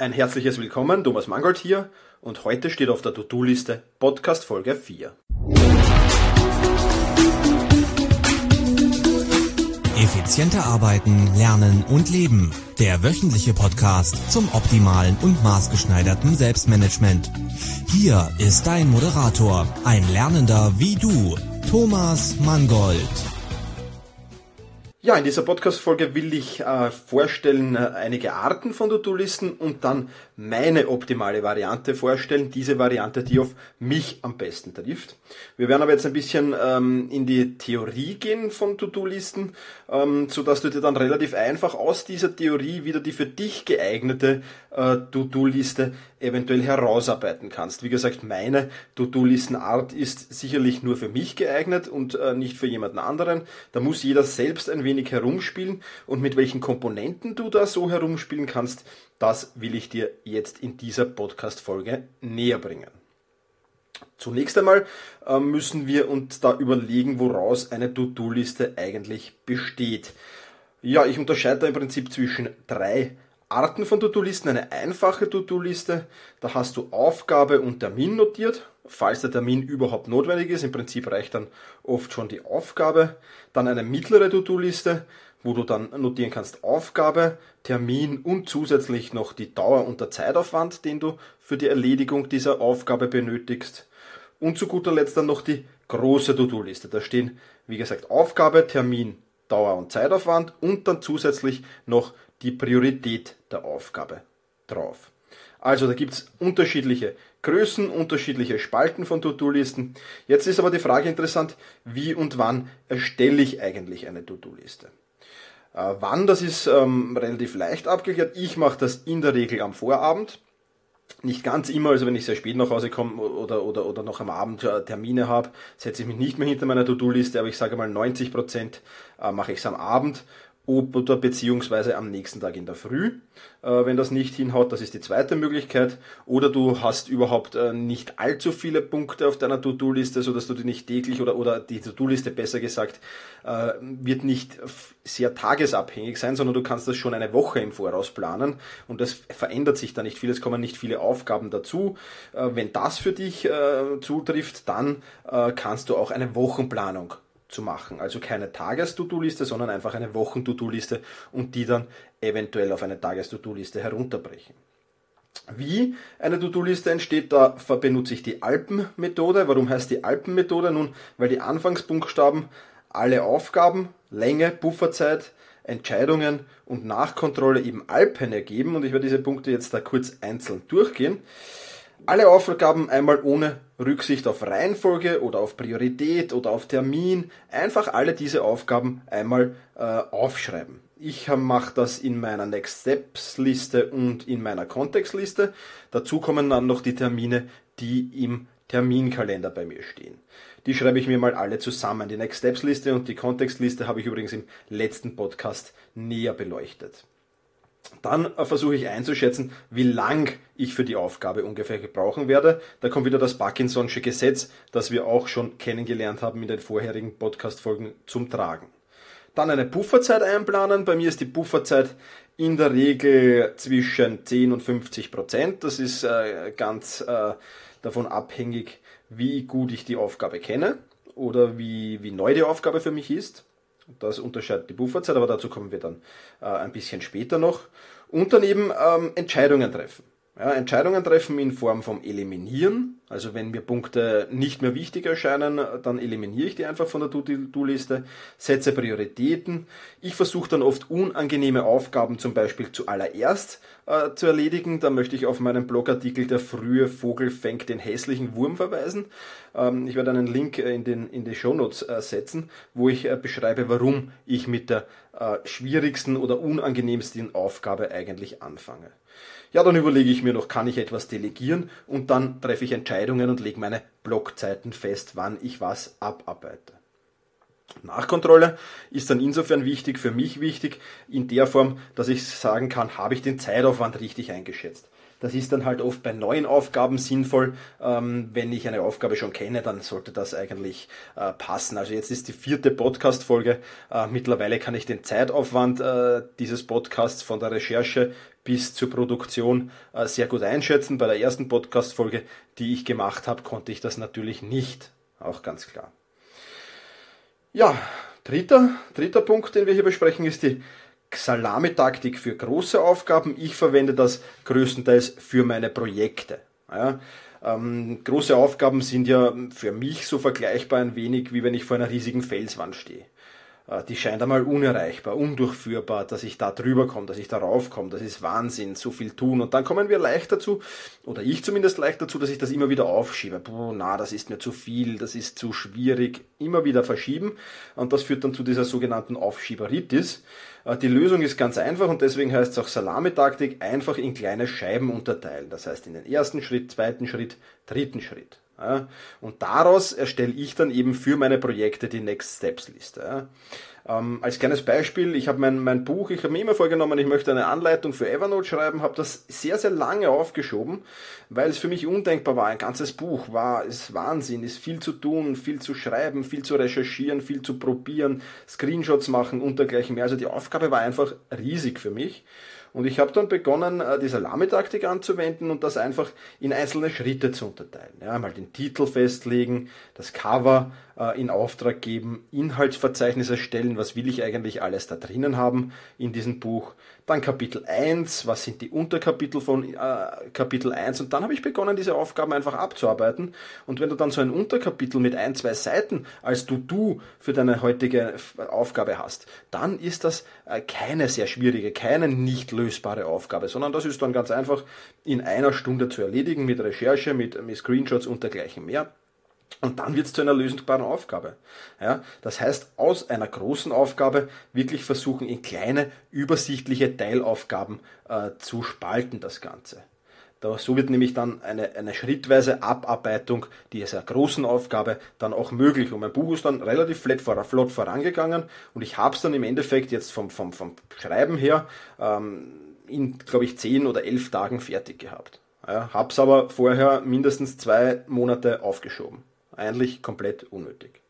Ein herzliches Willkommen, Thomas Mangold hier und heute steht auf der To-Do-Liste Podcast Folge 4. Effizienter arbeiten, lernen und leben. Der wöchentliche Podcast zum optimalen und maßgeschneiderten Selbstmanagement. Hier ist dein Moderator, ein Lernender wie du, Thomas Mangold. Ja, in dieser Podcast-Folge will ich vorstellen einige Arten von To-Do-Listen und dann meine optimale Variante vorstellen, diese Variante, die auf mich am besten trifft. Wir werden aber jetzt ein bisschen in die Theorie gehen von To-Do-Listen, sodass du dir dann relativ einfach aus dieser Theorie wieder die für dich geeignete To-Do-Liste eventuell herausarbeiten kannst. Wie gesagt, meine To-Do-Listenart ist sicherlich nur für mich geeignet und nicht für jemanden anderen. Da muss jeder selbst ein wenig herumspielen und mit welchen Komponenten du da so herumspielen kannst, das will ich dir jetzt in dieser Podcast-Folge näher bringen. Zunächst einmal müssen wir uns da überlegen, woraus eine To-Do-Liste eigentlich besteht. Ja, ich unterscheide da im Prinzip zwischen 3 Arten von To-Do-Listen. Eine einfache To-Do-Liste, da hast du Aufgabe und Termin notiert, falls der Termin überhaupt notwendig ist. Im Prinzip reicht dann oft schon die Aufgabe. Dann eine mittlere To-Do-Liste, wo du dann notieren kannst Aufgabe, Termin und zusätzlich noch die Dauer und der Zeitaufwand, den du für die Erledigung dieser Aufgabe benötigst. Und zu guter Letzt dann noch die große To-Do-Liste. Da stehen, wie gesagt, Aufgabe, Termin, Dauer und Zeitaufwand und dann zusätzlich noch die Priorität der Aufgabe drauf. Also da gibt es unterschiedliche Größen, unterschiedliche Spalten von To-Do-Listen. Jetzt ist aber die Frage interessant, wie und wann erstelle ich eigentlich eine To-Do-Liste? Wann, das ist relativ leicht abgeklärt. Ich mache das in der Regel am Vorabend. Nicht ganz immer, also wenn ich sehr spät nach Hause komme oder noch am Abend Termine habe, setze ich mich nicht mehr hinter meiner To-Do-Liste, aber ich sage mal 90% mache ich es am Abend oder beziehungsweise am nächsten Tag in der Früh. Wenn das nicht hinhaut, das ist die zweite Möglichkeit. Oder du hast überhaupt nicht allzu viele Punkte auf deiner To-Do-Liste, sodass du die nicht täglich oder die To-Do-Liste besser gesagt, wird nicht sehr tagesabhängig sein, sondern du kannst das schon eine Woche im Voraus planen und das verändert sich da nicht viel, es kommen nicht viele Aufgaben dazu. Wenn das für dich zutrifft, dann kannst du auch eine Wochenplanung zu machen. Also keine Tages-To-Do-Liste, sondern einfach eine Wochen-To-Do-Liste und die dann eventuell auf eine Tages-To-Do-Liste herunterbrechen. Wie eine To-Do-Liste entsteht, da benutze ich die Alpen-Methode. Warum heißt die Alpen-Methode? Nun, weil die Anfangsbuchstaben alle Aufgaben, Länge, Pufferzeit, Entscheidungen und Nachkontrolle eben Alpen ergeben und ich werde diese Punkte jetzt da kurz einzeln durchgehen. Alle Aufgaben einmal ohne Rücksicht auf Reihenfolge oder auf Priorität oder auf Termin, einfach alle diese Aufgaben einmal aufschreiben. Ich mache das in meiner Next Steps Liste und in meiner Kontextliste. Dazu kommen dann noch die Termine, die im Terminkalender bei mir stehen. Die schreibe ich mir mal alle zusammen. Die Next Steps Liste und die Kontextliste habe ich übrigens im letzten Podcast näher beleuchtet. Dann versuche ich einzuschätzen, wie lang ich für die Aufgabe ungefähr gebrauchen werde. Da kommt wieder das Parkinson'sche Gesetz, das wir auch schon kennengelernt haben in den vorherigen Podcast-Folgen zum Tragen. Dann eine Pufferzeit einplanen. Bei mir ist die Pufferzeit in der Regel zwischen 10 und 50%. Das ist ganz davon abhängig, wie gut ich die Aufgabe kenne oder wie neu die Aufgabe für mich ist. Das unterscheidet die Pufferzeit, aber dazu kommen wir dann ein bisschen später noch. Und dann eben Entscheidungen treffen. Ja, Entscheidungen treffen in Form vom Eliminieren. Also wenn mir Punkte nicht mehr wichtig erscheinen, dann eliminiere ich die einfach von der To-Do-Liste. Setze Prioritäten. Ich versuche dann oft unangenehme Aufgaben zum Beispiel zuallererst zu erledigen. Da möchte ich auf meinen Blogartikel "Der frühe Vogel fängt den hässlichen Wurm" verweisen. Ich werde einen Link in die Shownotes setzen, wo ich beschreibe, warum ich mit der schwierigsten oder unangenehmsten Aufgabe eigentlich anfange. Ja, dann überlege ich mir noch, kann ich etwas delegieren und dann treffe ich Entscheidungen und lege meine Blockzeiten fest, wann ich was abarbeite. Nachkontrolle ist dann insofern wichtig, für mich wichtig, in der Form, dass ich sagen kann, habe ich den Zeitaufwand richtig eingeschätzt. Das ist dann halt oft bei neuen Aufgaben sinnvoll. Wenn ich eine Aufgabe schon kenne, dann sollte das eigentlich passen. Also jetzt ist die 4. Podcast-Folge. Mittlerweile kann ich den Zeitaufwand dieses Podcasts von der Recherche bis zur Produktion sehr gut einschätzen. Bei der ersten Podcast-Folge, die ich gemacht habe, konnte ich das natürlich nicht. Auch ganz klar. Ja, dritter Punkt, den wir hier besprechen, ist die Salamitaktik für große Aufgaben. Ich verwende das größtenteils für meine Projekte. Ja, große Aufgaben sind ja für mich so vergleichbar ein wenig, wie wenn ich vor einer riesigen Felswand stehe. Die scheint einmal unerreichbar, undurchführbar, dass ich da drüber komme, dass ich da raufkomme. Das ist Wahnsinn, so viel tun. Und dann kommen wir leicht dazu, oder ich zumindest leicht dazu, dass ich das immer wieder aufschiebe. Das ist mir zu viel, das ist zu schwierig. Immer wieder verschieben. Und das führt dann zu dieser sogenannten Aufschieberitis. Die Lösung ist ganz einfach und deswegen heißt es auch Salamitaktik, einfach in kleine Scheiben unterteilen. Das heißt in den ersten Schritt, zweiten Schritt, dritten Schritt. Ja, und daraus erstelle ich dann eben für meine Projekte die Next Steps Liste. Ja. Als kleines Beispiel, ich habe mein Buch, ich habe mir immer vorgenommen, ich möchte eine Anleitung für Evernote schreiben, habe das sehr, sehr lange aufgeschoben, weil es für mich undenkbar war. Ein ganzes Buch ist Wahnsinn, ist viel zu tun, viel zu schreiben, viel zu recherchieren, viel zu probieren, Screenshots machen und dergleichen mehr. Also die Aufgabe war einfach riesig für mich. Und ich habe dann begonnen, die Salamitaktik anzuwenden und das einfach in einzelne Schritte zu unterteilen. Ja, mal den Titel festlegen, das Cover in Auftrag geben, Inhaltsverzeichnis erstellen, was will ich eigentlich alles da drinnen haben in diesem Buch. Dann Kapitel 1, was sind die Unterkapitel von Kapitel 1 und dann habe ich begonnen, diese Aufgaben einfach abzuarbeiten. Und wenn du dann so ein Unterkapitel mit 1-2 Seiten als To-Do für deine heutige Aufgabe hast, dann ist das keine sehr schwierige, keine nicht lösbare Aufgabe, sondern das ist dann ganz einfach in einer Stunde zu erledigen mit Recherche, mit Screenshots und dergleichen mehr. Und dann wird es zu einer lösbaren Aufgabe. Ja, das heißt, aus einer großen Aufgabe wirklich versuchen, in kleine, übersichtliche Teilaufgaben zu spalten, das Ganze. So wird nämlich dann eine schrittweise Abarbeitung dieser großen Aufgabe dann auch möglich. Und mein Buch ist dann relativ flott vorangegangen und ich habe es dann im Endeffekt jetzt vom Schreiben her in, glaube ich, 10 oder 11 Tagen fertig gehabt. Ja, habe es aber vorher mindestens 2 Monate aufgeschoben. Eigentlich komplett unnötig.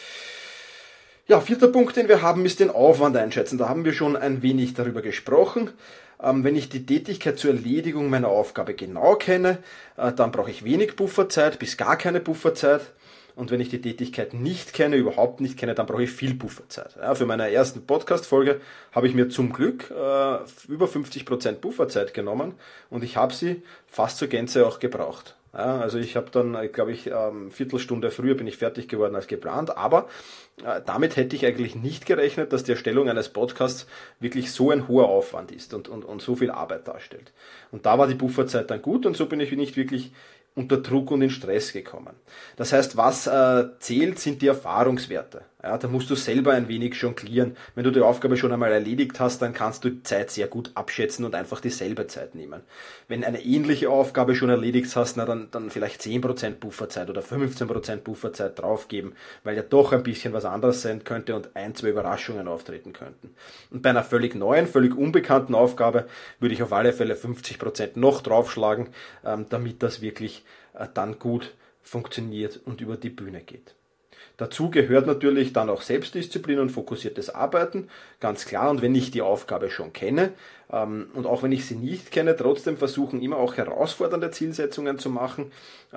Ja, 4. Punkt, den wir haben, ist den Aufwand einschätzen. Da haben wir schon ein wenig darüber gesprochen. Wenn ich die Tätigkeit zur Erledigung meiner Aufgabe genau kenne, dann brauche ich wenig Pufferzeit bis gar keine Pufferzeit. Und wenn ich die Tätigkeit nicht kenne, überhaupt nicht kenne, dann brauche ich viel Pufferzeit. Ja, für meine ersten Podcast-Folge habe ich mir zum Glück über 50% Pufferzeit genommen und ich habe sie fast zur Gänze auch gebraucht. Ja, also ich habe dann, glaube ich, Viertelstunde früher bin ich fertig geworden als geplant, aber damit hätte ich eigentlich nicht gerechnet, dass die Erstellung eines Podcasts wirklich so ein hoher Aufwand ist und so viel Arbeit darstellt. Und da war die Pufferzeit dann gut und so bin ich nicht wirklich unter Druck und in Stress gekommen. Das heißt, was zählt, sind die Erfahrungswerte. Ja, da musst du selber ein wenig jonglieren. Wenn du die Aufgabe schon einmal erledigt hast, dann kannst du die Zeit sehr gut abschätzen und einfach dieselbe Zeit nehmen. Wenn eine ähnliche Aufgabe schon erledigt hast, dann vielleicht 10% Pufferzeit oder 15% Pufferzeit draufgeben, weil ja doch ein bisschen was anderes sein könnte und 1-2 Überraschungen auftreten könnten. Und bei einer völlig neuen, völlig unbekannten Aufgabe würde ich auf alle Fälle 50% noch draufschlagen, damit das wirklich dann gut funktioniert und über die Bühne geht. Dazu gehört natürlich dann auch Selbstdisziplin und fokussiertes Arbeiten, ganz klar. Und wenn ich die Aufgabe schon kenne und auch wenn ich sie nicht kenne, trotzdem versuchen, immer auch herausfordernde Zielsetzungen zu machen,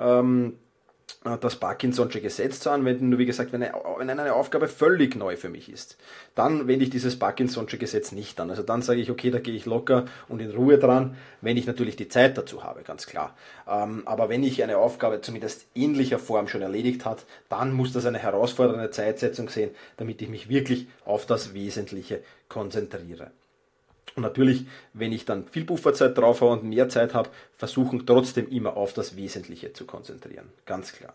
das Parkinson'sche Gesetz zu anwenden. Nur wie gesagt, wenn eine Aufgabe völlig neu für mich ist, dann wende ich dieses Parkinson'sche Gesetz nicht an. Also dann sage ich, okay, da gehe ich locker und in Ruhe dran, wenn ich natürlich die Zeit dazu habe, ganz klar. Aber wenn ich eine Aufgabe zumindest ähnlicher Form schon erledigt habe, dann muss das eine herausfordernde Zeitsetzung sein, damit ich mich wirklich auf das Wesentliche konzentriere. Und natürlich, wenn ich dann viel Pufferzeit drauf habe und mehr Zeit habe, versuchen trotzdem immer auf das Wesentliche zu konzentrieren. Ganz klar.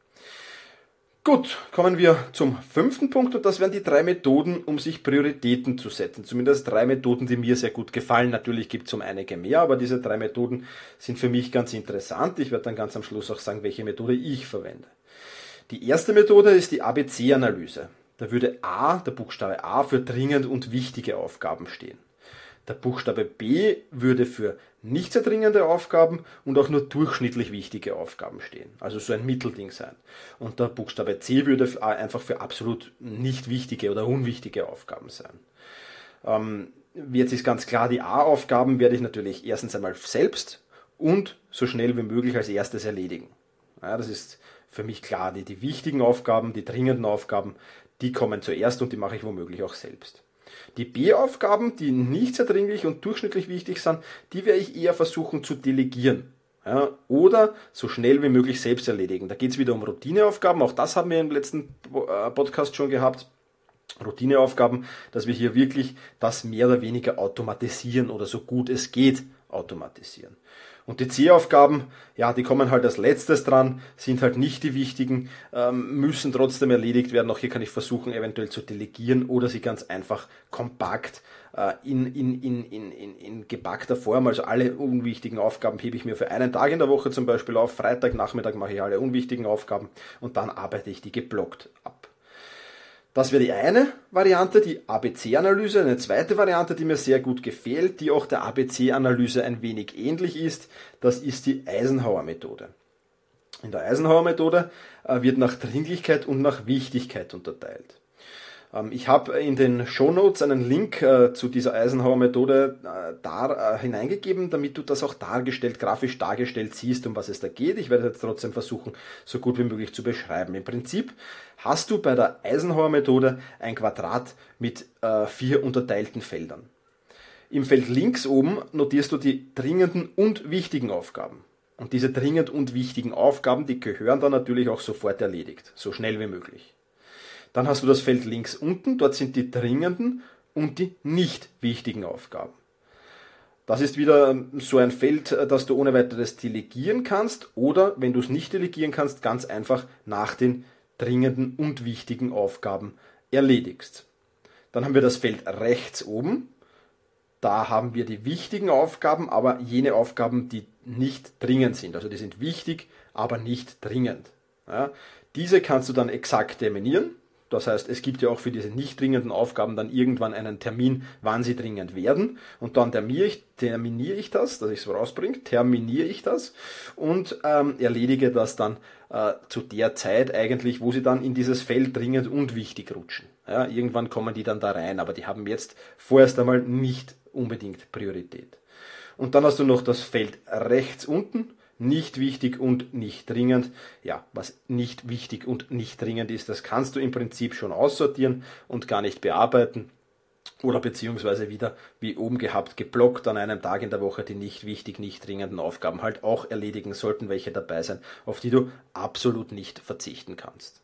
Gut, kommen wir zum 5. Punkt und das wären die 3 Methoden, um sich Prioritäten zu setzen. Zumindest 3 Methoden, die mir sehr gut gefallen. Natürlich gibt es einige mehr, aber diese 3 Methoden sind für mich ganz interessant. Ich werde dann ganz am Schluss auch sagen, welche Methode ich verwende. Die erste Methode ist die ABC-Analyse. Da würde der Buchstabe A für dringend und wichtige Aufgaben stehen. Der Buchstabe B würde für nicht sehr dringende Aufgaben und auch nur durchschnittlich wichtige Aufgaben stehen. Also so ein Mittelding sein. Und der Buchstabe C würde einfach für absolut nicht wichtige oder unwichtige Aufgaben sein. jetzt ist ganz klar, die A-Aufgaben werde ich natürlich erstens einmal selbst und so schnell wie möglich als erstes erledigen. Ja, das ist für mich klar. Die wichtigen Aufgaben, die dringenden Aufgaben, die kommen zuerst und die mache ich womöglich auch selbst. Die B-Aufgaben, die nicht sehr dringlich und durchschnittlich wichtig sind, die werde ich eher versuchen zu delegieren. Ja, oder so schnell wie möglich selbst erledigen. Da geht es wieder um Routineaufgaben, auch das haben wir im letzten Podcast schon gehabt. Routineaufgaben, dass wir hier wirklich das mehr oder weniger automatisieren oder so gut es geht automatisieren. Und die C-Aufgaben, ja, die kommen halt als letztes dran, sind halt nicht die wichtigen, müssen trotzdem erledigt werden. Auch hier kann ich versuchen, eventuell zu delegieren oder sie ganz einfach kompakt in gepackter Form, also alle unwichtigen Aufgaben hebe ich mir für einen Tag in der Woche zum Beispiel auf. Freitagnachmittag mache ich alle unwichtigen Aufgaben und dann arbeite ich die geblockt ab. Das wäre die eine Variante, die ABC-Analyse. Eine zweite Variante, die mir sehr gut gefällt, die auch der ABC-Analyse ein wenig ähnlich ist, das ist die Eisenhower-Methode. In der Eisenhower-Methode wird nach Dringlichkeit und nach Wichtigkeit unterteilt. Ich habe in den Shownotes einen Link zu dieser Eisenhower-Methode hineingegeben, damit du das auch grafisch dargestellt siehst, um was es da geht. Ich werde jetzt trotzdem versuchen, so gut wie möglich zu beschreiben. Im Prinzip hast du bei der Eisenhower-Methode ein Quadrat mit 4 unterteilten Feldern. Im Feld links oben notierst du die dringenden und wichtigen Aufgaben. Und diese dringend und wichtigen Aufgaben, die gehören dann natürlich auch sofort erledigt, so schnell wie möglich. Dann hast du das Feld links unten, dort sind die dringenden und die nicht wichtigen Aufgaben. Das ist wieder so ein Feld, das du ohne weiteres delegieren kannst oder, wenn du es nicht delegieren kannst, ganz einfach nach den dringenden und wichtigen Aufgaben erledigst. Dann haben wir das Feld rechts oben. Da haben wir die wichtigen Aufgaben, aber jene Aufgaben, die nicht dringend sind. Also die sind wichtig, aber nicht dringend. Ja, diese kannst du dann exakt terminieren. Das heißt, es gibt ja auch für diese nicht dringenden Aufgaben dann irgendwann einen Termin, wann sie dringend werden. Und dann terminiere ich das, dass ich es so rausbringe, terminiere ich das und erledige das dann zu der Zeit eigentlich, wo sie dann in dieses Feld dringend und wichtig rutschen. Ja, irgendwann kommen die dann da rein, aber die haben jetzt vorerst einmal nicht unbedingt Priorität. Und dann hast du noch das Feld rechts unten. Nicht wichtig und nicht dringend. Ja, was nicht wichtig und nicht dringend ist, das kannst du im Prinzip schon aussortieren und gar nicht bearbeiten. Oder beziehungsweise wieder, wie oben gehabt, geblockt an einem Tag in der Woche die nicht wichtig, nicht dringenden Aufgaben halt auch erledigen sollten, welche dabei sein, auf die du absolut nicht verzichten kannst.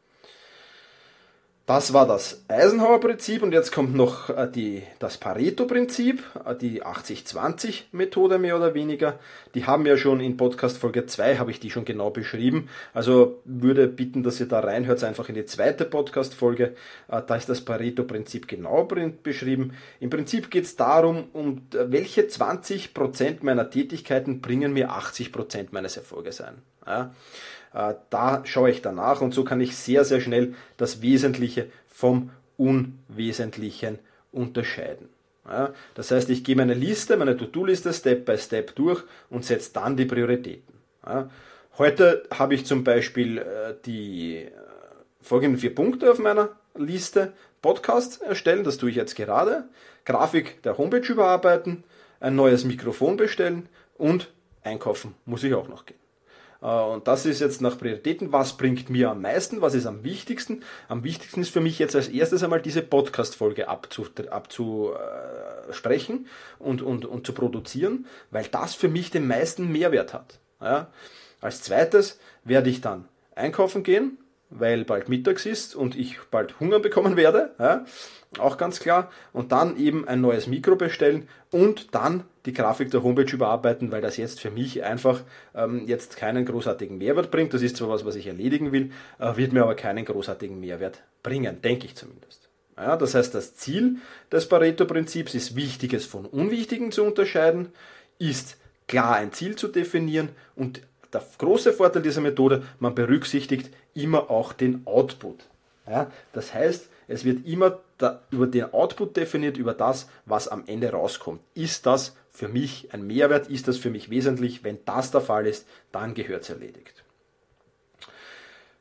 Das war das Eisenhower-Prinzip und jetzt kommt noch das Pareto-Prinzip, die 80-20-Methode mehr oder weniger. Die haben wir schon in Podcast Folge 2, habe ich die schon genau beschrieben. Also würde bitten, dass ihr da reinhört, einfach in die zweite Podcast-Folge. Da ist das Pareto-Prinzip genau beschrieben. Im Prinzip geht es darum, welche 20% meiner Tätigkeiten bringen mir 80% meines Erfolges ein. Ja? Da schaue ich danach und so kann ich sehr, sehr schnell das Wesentliche vom Unwesentlichen unterscheiden. Ja, das heißt, ich gehe meine To-Do-Liste Step by Step durch und setze dann die Prioritäten. Ja, heute habe ich zum Beispiel die folgenden 4 Punkte auf meiner Liste. Podcast erstellen, das tue ich jetzt gerade. Grafik der Homepage überarbeiten, ein neues Mikrofon bestellen und einkaufen muss ich auch noch gehen. Und das ist jetzt nach Prioritäten, was bringt mir am meisten, was ist am wichtigsten. Am wichtigsten ist für mich jetzt als erstes einmal diese Podcast-Folge abzusprechen und zu produzieren, weil das für mich den meisten Mehrwert hat. Ja. Als zweites werde ich dann einkaufen gehen, weil bald mittags ist und ich bald Hunger bekommen werde, ja, auch ganz klar. Und dann eben ein neues Mikro bestellen und dann die Grafik der Homepage überarbeiten, weil das jetzt für mich einfach jetzt keinen großartigen Mehrwert bringt. Das ist zwar was ich erledigen will, wird mir aber keinen großartigen Mehrwert bringen, denke ich zumindest. Ja, das heißt, das Ziel des Pareto-Prinzips ist, Wichtiges von Unwichtigen zu unterscheiden, ist klar ein Ziel zu definieren und der große Vorteil dieser Methode, man berücksichtigt immer auch den Output. Ja, das heißt, es wird immer über den Output definiert, über das, was am Ende rauskommt. Ist das für mich ein Mehrwert? Ist das für mich wesentlich? Wenn das der Fall ist, dann gehört es erledigt.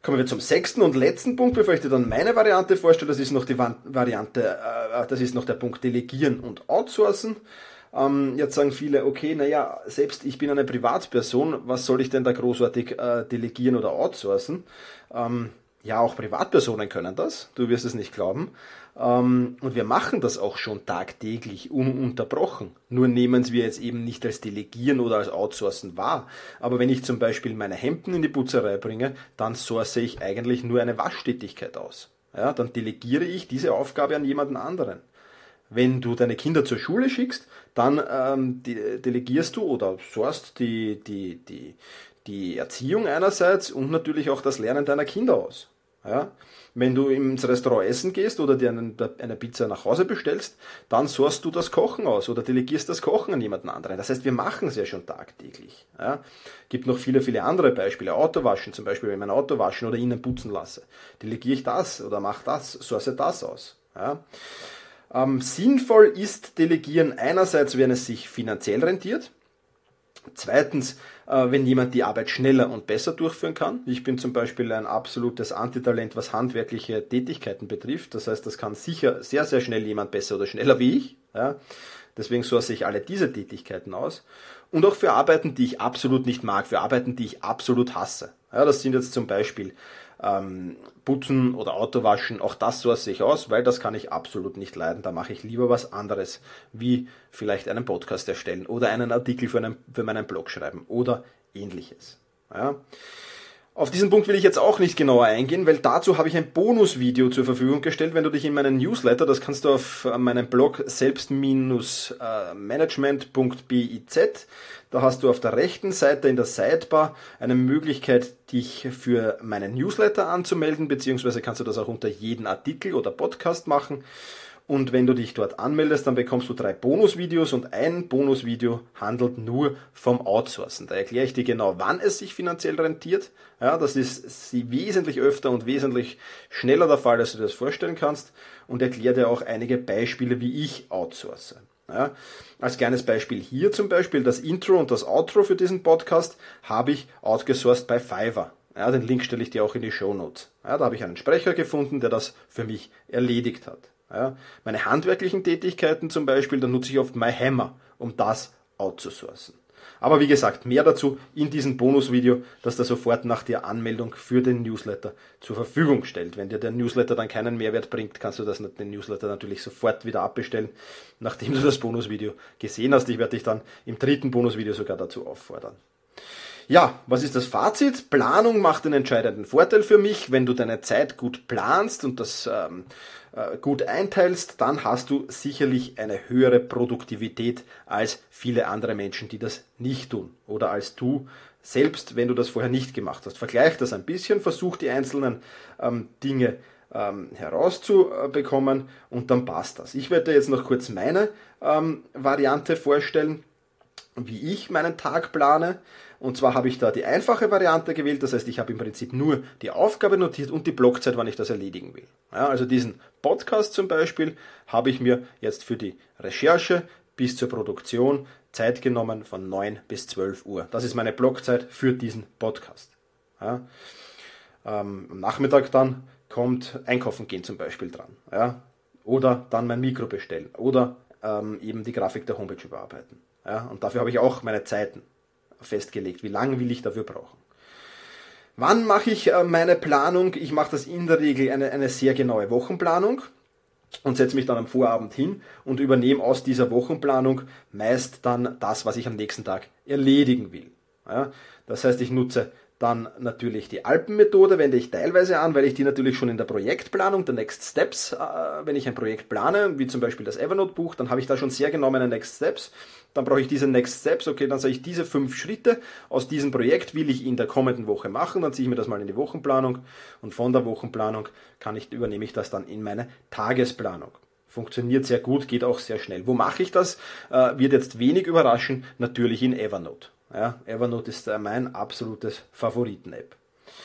Kommen wir zum 6. und letzten Punkt, bevor ich dir dann meine Variante vorstelle. Das ist noch die Variante, das ist noch der Punkt Delegieren und Outsourcen. Jetzt sagen viele, okay, naja, selbst ich bin eine Privatperson, was soll ich denn da großartig delegieren oder outsourcen? Ja, auch Privatpersonen können das, du wirst es nicht glauben. Und wir machen das auch schon tagtäglich ununterbrochen. Nur nehmen wir jetzt eben nicht als Delegieren oder als Outsourcen wahr. Aber wenn ich zum Beispiel meine Hemden in die Putzerei bringe, dann source ich eigentlich nur eine Waschtätigkeit aus. Ja, dann delegiere ich diese Aufgabe an jemanden anderen. Wenn du deine Kinder zur Schule schickst, dann delegierst du oder sourcest die Erziehung einerseits und natürlich auch das Lernen deiner Kinder aus. Ja? Wenn du ins Restaurant essen gehst oder dir eine Pizza nach Hause bestellst, dann sourcest du das Kochen aus oder delegierst das Kochen an jemanden anderen. Das heißt, wir machen es ja schon tagtäglich. Ja? Gibt noch viele, viele andere Beispiele. Autowaschen zum Beispiel, wenn ich mein Auto waschen oder innen putzen lasse. Delegiere ich das oder mache das, source das aus. Ja? Sinnvoll ist Delegieren einerseits, wenn es sich finanziell rentiert. Zweitens, wenn jemand die Arbeit schneller und besser durchführen kann. Ich bin zum Beispiel ein absolutes Antitalent, was handwerkliche Tätigkeiten betrifft. Das heißt, das kann sicher sehr, sehr schnell jemand besser oder schneller wie ich. Ja. Deswegen source ich alle diese Tätigkeiten aus. Und auch für Arbeiten, die ich absolut nicht mag, für Arbeiten, die ich absolut hasse. Ja, das sind jetzt zum Beispiel Putzen oder Autowaschen, auch das source ich aus, weil das kann ich absolut nicht leiden. Da mache ich lieber was anderes, wie vielleicht einen Podcast erstellen oder einen Artikel für meinen Blog schreiben oder ähnliches. Ja. Auf diesen Punkt will ich jetzt auch nicht genauer eingehen, weil dazu habe ich ein Bonusvideo zur Verfügung gestellt. Wenn du dich in meinen Newsletter, das kannst du auf meinem Blog selbst-management.biz, da hast du auf der rechten Seite in der Sidebar eine Möglichkeit, dich für meinen Newsletter anzumelden, beziehungsweise kannst du das auch unter jeden Artikel oder Podcast machen. Und wenn du dich dort anmeldest, dann bekommst du 3 Bonusvideos und ein Bonusvideo handelt nur vom Outsourcen. Da erkläre ich dir genau, wann es sich finanziell rentiert. Ja, das ist wesentlich öfter und wesentlich schneller der Fall, als du dir das vorstellen kannst. Und erkläre dir auch einige Beispiele, wie ich outsource. Ja, als kleines Beispiel hier zum Beispiel das Intro und das Outro für diesen Podcast habe ich outgesourced bei Fiverr. Ja, den Link stelle ich dir auch in die Shownotes. Ja, da habe ich einen Sprecher gefunden, der das für mich erledigt hat. Ja, meine handwerklichen Tätigkeiten zum Beispiel, da nutze ich oft MyHammer, um das outzusourcen. Aber wie gesagt, mehr dazu in diesem Bonusvideo, das da sofort nach der Anmeldung für den Newsletter zur Verfügung stellt. Wenn dir der Newsletter dann keinen Mehrwert bringt, kannst du den Newsletter natürlich sofort wieder abbestellen, nachdem du das Bonusvideo gesehen hast. Ich werde dich dann im 3. Bonusvideo sogar dazu auffordern. Ja, was ist das Fazit? Planung macht einen entscheidenden Vorteil für mich. Wenn du deine Zeit gut planst und das gut einteilst, dann hast du sicherlich eine höhere Produktivität als viele andere Menschen, die das nicht tun. Oder als du selbst, wenn du das vorher nicht gemacht hast. Vergleich das ein bisschen, versuch die einzelnen Dinge herauszubekommen und dann passt das. Ich werde dir jetzt noch kurz meine Variante vorstellen, wie ich meinen Tag plane. Und zwar habe ich da die einfache Variante gewählt, das heißt, ich habe im Prinzip nur die Aufgabe notiert und die Blockzeit, wann ich das erledigen will. Ja, also diesen Podcast zum Beispiel habe ich mir jetzt für die Recherche bis zur Produktion Zeit genommen von 9 bis 12 Uhr. Das ist meine Blockzeit für diesen Podcast. Ja, am Nachmittag dann kommt Einkaufen gehen zum Beispiel dran. Ja, oder dann mein Mikro bestellen oder eben die Grafik der Homepage überarbeiten. Ja, und dafür habe ich auch meine Zeiten festgelegt, wie lange will ich dafür brauchen. Wann mache ich meine Planung? Ich mache das in der Regel eine sehr genaue Wochenplanung und setze mich dann am Vorabend hin und übernehme aus dieser Wochenplanung meist dann das, was ich am nächsten Tag erledigen will. Ja, das heißt, ich nutze dann natürlich die Alpenmethode, wende ich teilweise an, weil ich die natürlich schon in der Projektplanung, der Next Steps, wenn ich ein Projekt plane, wie zum Beispiel das Evernote-Buch, dann habe ich da schon sehr genau meine Next Steps. Dann brauche ich diese Next Steps, okay, dann sage ich, diese 5 Schritte aus diesem Projekt will ich in der kommenden Woche machen, dann ziehe ich mir das mal in die Wochenplanung und von der Wochenplanung übernehme ich das dann in meine Tagesplanung. Funktioniert sehr gut, geht auch sehr schnell. Wo mache ich das? Wird jetzt wenig überraschen, natürlich in Evernote. Ja, Evernote ist mein absolutes Favoriten-App.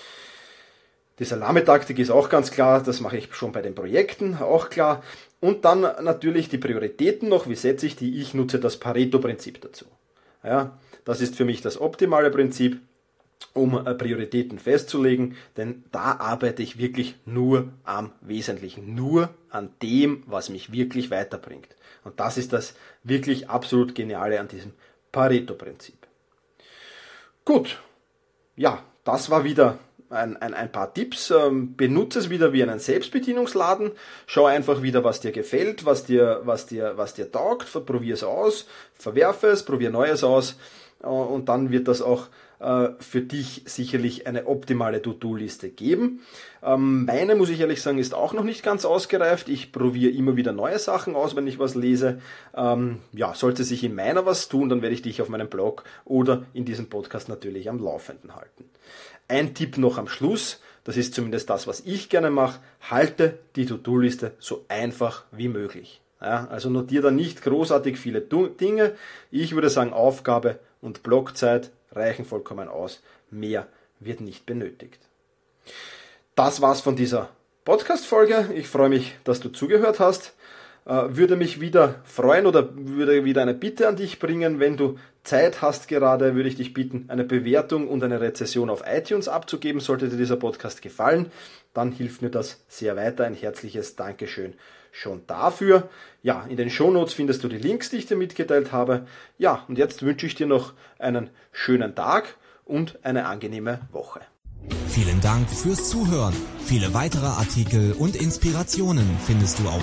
Die Salamitaktik ist auch ganz klar, das mache ich schon bei den Projekten, auch klar. Und dann natürlich die Prioritäten noch, wie setze ich die? Ich nutze das Pareto-Prinzip dazu. Ja, das ist für mich das optimale Prinzip. um Prioritäten festzulegen, denn da arbeite ich wirklich nur am Wesentlichen, nur an dem, was mich wirklich weiterbringt. Und das ist das wirklich absolut Geniale an diesem Pareto-Prinzip. Gut, ja, das war wieder ein paar Tipps. Benutze es wieder wie einen Selbstbedienungsladen. Schau einfach wieder, was dir gefällt, was dir taugt. Probier es aus, verwerfe es, probier Neues aus und dann wird das auch für dich sicherlich eine optimale To-Do-Liste geben. Meine, muss ich ehrlich sagen, ist auch noch nicht ganz ausgereift. Ich probiere immer wieder neue Sachen aus, wenn ich was lese. Sollte sich in meiner was tun, dann werde ich dich auf meinem Blog oder in diesem Podcast natürlich am Laufenden halten. Ein Tipp noch am Schluss, das ist zumindest das, was ich gerne mache, halte die To-Do-Liste so einfach wie möglich. Ja, also notiere da nicht großartig viele Dinge. Ich würde sagen, Aufgabe und Blockzeit reichen vollkommen aus. Mehr wird nicht benötigt. Das war's von dieser Podcast-Folge. Ich freue mich, dass du zugehört hast. Würde mich wieder freuen oder würde wieder eine Bitte an dich bringen, wenn du Zeit hast gerade, würde ich dich bitten, eine Bewertung und eine Rezension auf iTunes abzugeben. Sollte dir dieser Podcast gefallen, dann hilft mir das sehr weiter. Ein herzliches Dankeschön schon dafür. Ja, in den Shownotes findest du die Links, die ich dir mitgeteilt habe. Ja, und jetzt wünsche ich dir noch einen schönen Tag und eine angenehme Woche. Vielen Dank fürs Zuhören. Viele weitere Artikel und Inspirationen findest du auf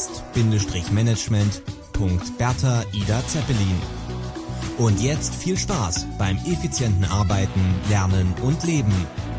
selbst-management.Bertha Ida Zeppelin. Und jetzt viel Spaß beim effizienten Arbeiten, Lernen und Leben.